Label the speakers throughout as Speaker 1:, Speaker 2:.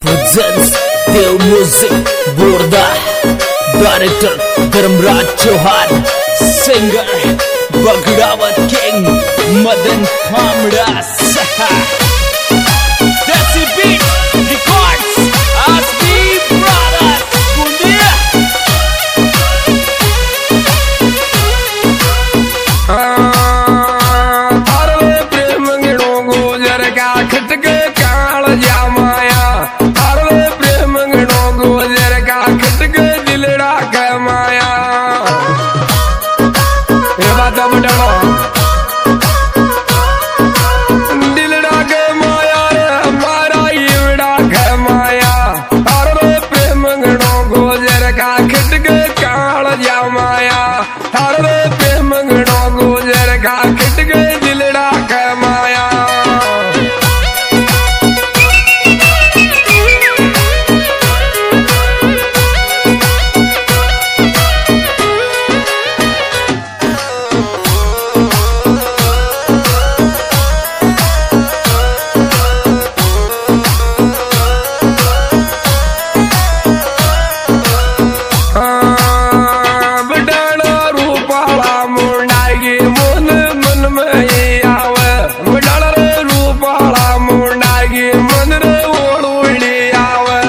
Speaker 1: presents Dev Music Borda, Director Dharmraj Chauhan, Singer Baghdawat King Madan Kamra Saha. Desi Beat Records ASB Brothers Bundia.
Speaker 2: थारे प्रेम गिणो गुजर का खटक काल जामाया, थारे प्रेम गिणो गुजर का खटक दिलड़ा के माया। ये बात अब डरो दिलड़ा के माया रे हमारा ईवड़ा के माया। थारे प्रेम गिणो गुजर का खटक काल जामाया, थारे प्रेम गिणो गुजर का खटक दिलड़ा के माया। बडाना रूपाला मुंडाई मन मन में आवे, बडाना रूपाला मुंडाई मन रे ओळुळी आवे।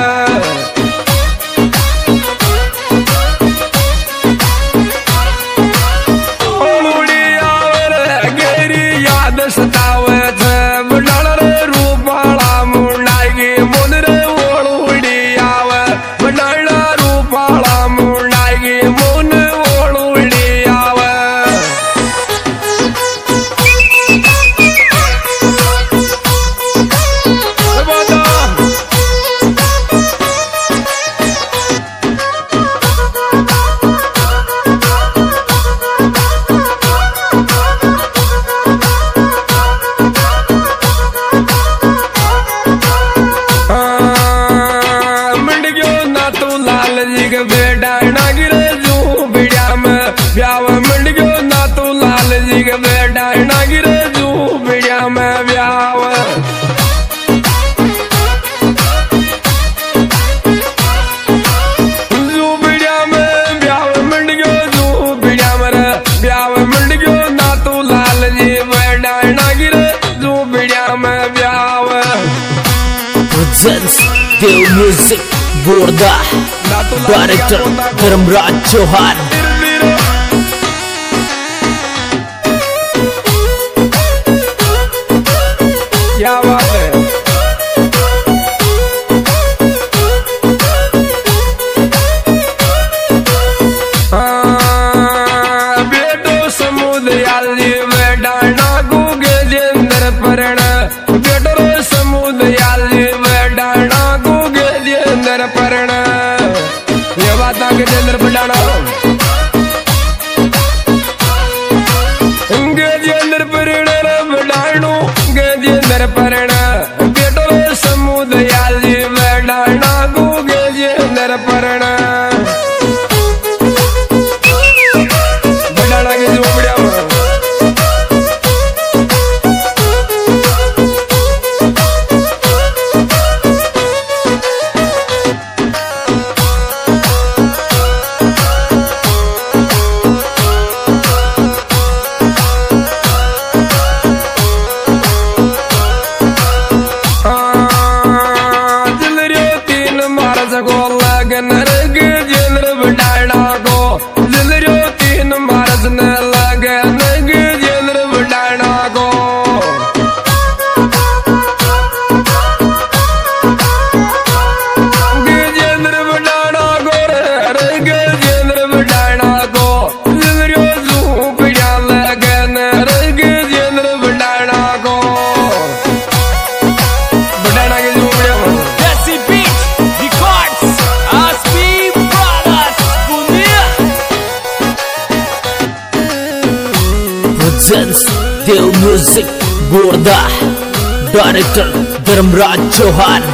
Speaker 2: ओळुळी आवे रे गेरी याद सतावे छे, बडाना रूपाला मुंडाई मन रे ओळुळी आवे, बडाना रूपाला मुंडाई मन ओळुळी आवे। मंडगियो ना तू लाल जी के बेटा नागिरे जू बिड़िया में ब्याव। मंडगियो ना तू लाल जी के बेटा नागिरे जू बिड़िया में ब्याव। जू बिड़िया में ब्याव मंडगियो जू बिड़िया में रे ब्याव। मंडगियो ना तू लाल जी बेटा नागिरे जू बिड़िया में ब्याव।
Speaker 1: Presents Dev Music Borda, Director Dharmraj Chauhan.
Speaker 2: क्या बात है। बेटो समुदयाल जी बेटा नागू गेजेंद्र परण, बेटो समुदयाल जी बेटा नागू गेजेंद्र परण। ये बात गेजेंद्र पटाना गेजेंद्र परण बडाणो गेजेंद्र परण। बेटो समुदयाल जी बेटा नागू गेजेंद्र परण। बडाणा के झोपड़िया में जिलरियो तीन मारस को लगन रग जेंद्र बडाणा को। जिलरियो तीन मारस न लगन रग जेंद्र बडाणा को। गेजेंद्र बडाणा को रे गेजेंद्र बडाणा को। जिलरियो झूपड़िया लगन रग जेंद्र बडाणा को। बडाणा के झूपड़िया में
Speaker 1: Desi Beat Records ASB Brothers Bundia. Presents Dev Music Borda, Director Dharmraj Chauhan.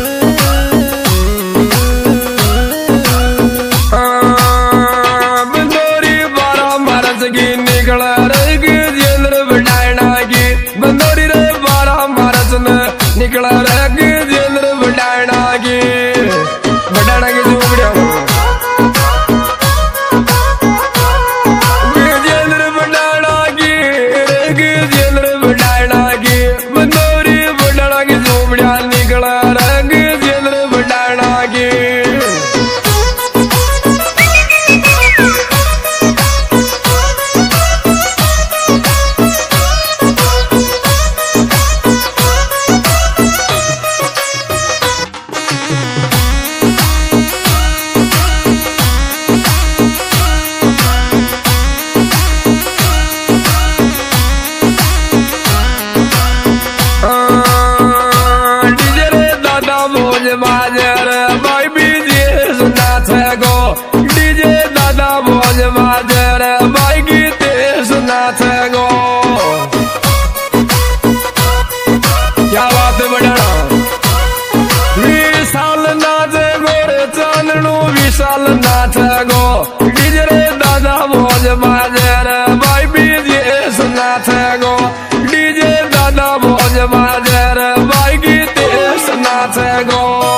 Speaker 2: बंदोरी 12 मार्च की निकल रग जेंद्र बडाणा की। बंदोरी रे 12 मार्च न निकला रग जेंद्र बडाणा की। डीजे रे दादा भोज बाजर भाई बीजे सुनाथ गो डीजे दादा भोज बाजर भाई गीते सुनाथ गो क्या बात है बढ़ाना विशाल नाथ गोरे चांदनू विशाल नाथ गो डीजे रे दादा भोज बाजर भाई बीजे सुनाथ गो डीजे दादा भोज बाजर भाई गीते सुनाथ गो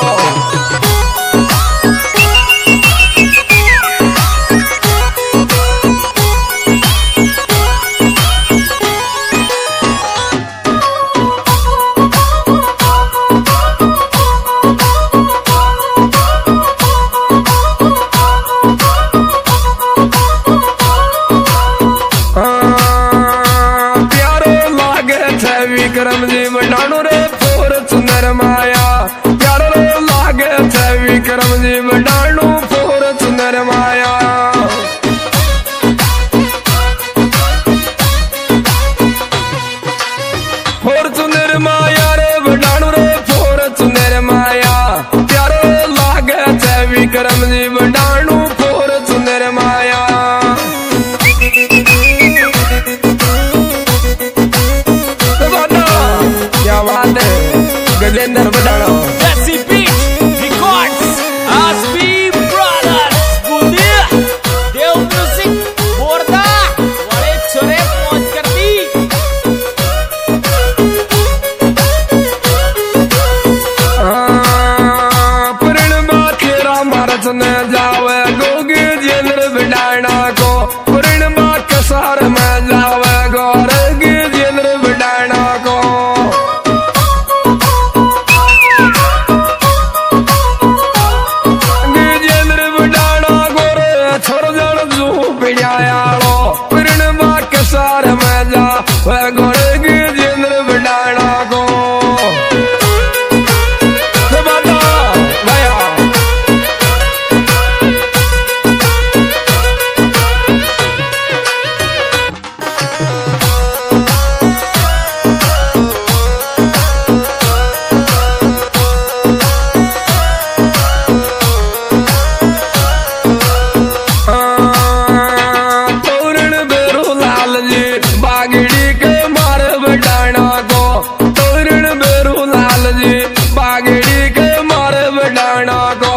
Speaker 2: विक्रम जी बनानो रे फॉर्च्यूनर माया प्यारो लागे थे विक्रम जी बनानो फॉर्च्यूनर माया फॉर्च्यूनर माया रे बनानो रे फॉर्च्यूनर माया प्यारो लागे थे विक्रम जी बनानो फॉर्च्यूनर माया क्या बात है गजेंद्र बढ़ाना
Speaker 1: Jesse Beat Records Aspi Brothers Bundia Dev Music Gorda बड़े छोरे पहुंच कर दी
Speaker 2: पूर्णिमा तेरा मारत न जावे गोगे जेंद्र बढ़ाना को पूर्णिमा कसार में जावे गोरगे जेंद्र बढ़ाना को पूर्णिमा कसार में जा वह गोरे गजेंद्र बढ़ाना को भैया बागड़ी के मार बढ़ाना को तोरण बेरू लाल जी बागड़ी के मार बढ़ाना को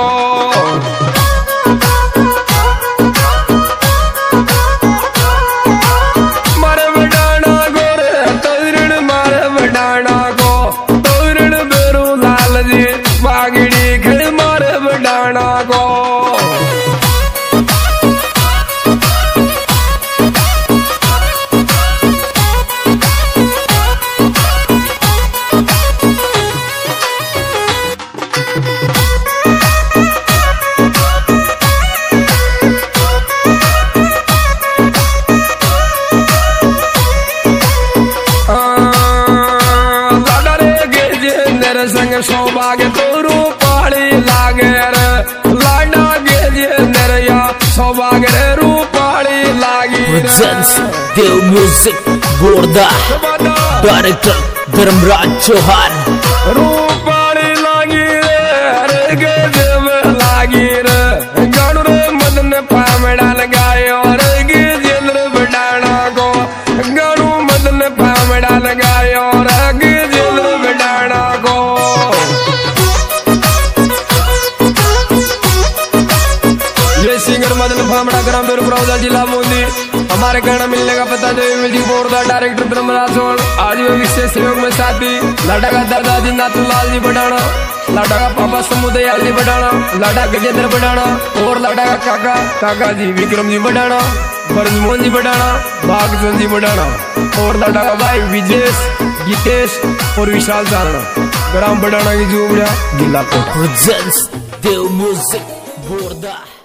Speaker 2: मार बढ़ाना गोरे तोरण मार बढ़ाना को तोरण बेरू लाल जी बागड़ी के मार बढ़ाना को संग सौभाग्य तोरू पाली लागे लाडा गेजे नरिया सौभाग्य रे रूपाली लागी
Speaker 1: Presents Dev Music Gorda Director Dharmraj Chauhan
Speaker 2: Rupali लागी रे गेजे में लागी रे गाड़ू रे मदन पामड़ा लगायो रे गेजेंद्र बढ़ाना को गाड़ू मदन पामड़ा लगायो रे गेजेंद्र बढ़ाना को सिंगर मदन फामड़ा ग्राम बेरुपुरा जिला बूंदी हमारे गाना मिलने का पता देवी म्यूजिक बोर्ड का डायरेक्टर धर्मराज चौहान आज भी विशेष सहयोग में साथी लाडा का दादाजी नाथूलाल जी बढ़ाना लाडा का पापा समुदयाल जी बढ़ाना लाडा गजेंद्र बढ़ाना और लाडा का काका जी विक्रम जी बढ़ाना ब्रजमोहन जी बढ़ाना भागचंद जी बढ़ाना और लाडा का भाई विजेश गीतेश और विशाल चारण ग्राम बढ़ाना की झूमड़िया जिला
Speaker 1: Presents Dev Music Gorda